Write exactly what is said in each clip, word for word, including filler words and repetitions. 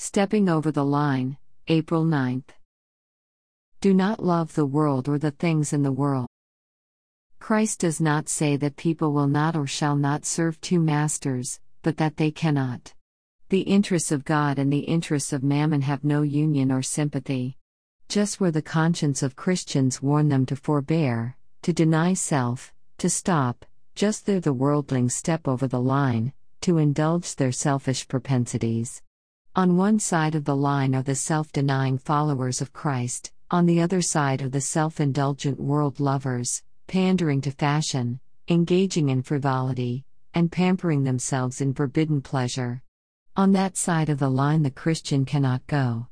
Stepping over the line, April ninth. Do not love the world or the things in the world. Christ does not say that people will not or shall not serve two masters, but that they cannot. The interests of God and the interests of mammon have no union or sympathy. Just where the conscience of Christians warn them to forbear, to deny self, to stop, just there the worldlings step over the line, to indulge their selfish propensities. On one side of the line are the self-denying followers of Christ, on the other side are the self-indulgent world lovers, pandering to fashion, engaging in frivolity, and pampering themselves in forbidden pleasure. On that side of the line the Christian cannot go.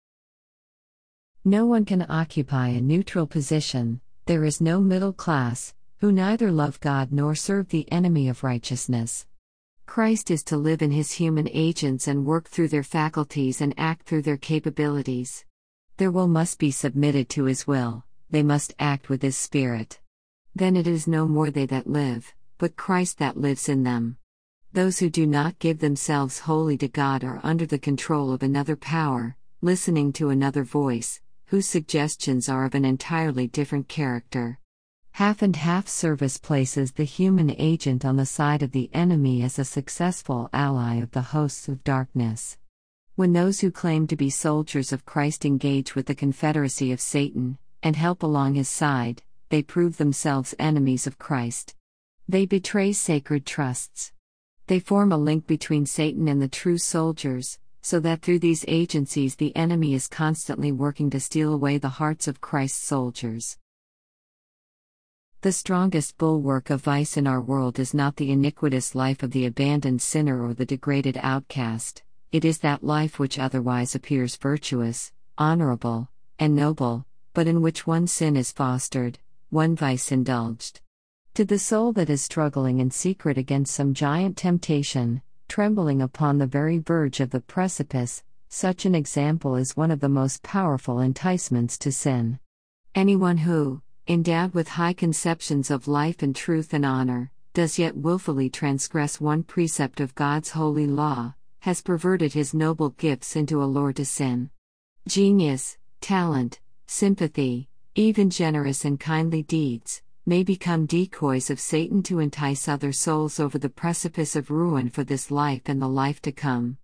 No one can occupy a neutral position. There is no middle class, who neither love God nor serve the enemy of righteousness. Christ is to live in his human agents and work through their faculties and act through their capabilities. Their will must be submitted to his will, they must act with his Spirit. Then it is no more they that live, but Christ that lives in them. Those who do not give themselves wholly to God are under the control of another power, listening to another voice, whose suggestions are of an entirely different character. Half and half service places the human agent on the side of the enemy as a successful ally of the hosts of darkness. When those who claim to be soldiers of Christ engage with the confederacy of Satan, and help along his side, they prove themselves enemies of Christ. They betray sacred trusts. They form a link between Satan and the true soldiers, so that through these agencies the enemy is constantly working to steal away the hearts of Christ's soldiers. The strongest bulwark of vice in our world is not the iniquitous life of the abandoned sinner or the degraded outcast, it is that life which otherwise appears virtuous, honorable, and noble, but in which one sin is fostered, one vice indulged. To the soul that is struggling in secret against some giant temptation, trembling upon the very verge of the precipice, such an example is one of the most powerful enticements to sin. Anyone who, endowed with high conceptions of life and truth and honor, does yet willfully transgress one precept of God's holy law, has perverted his noble gifts into a lure to sin. Genius, talent, sympathy, even generous and kindly deeds, may become decoys of Satan to entice other souls over the precipice of ruin for this life and the life to come.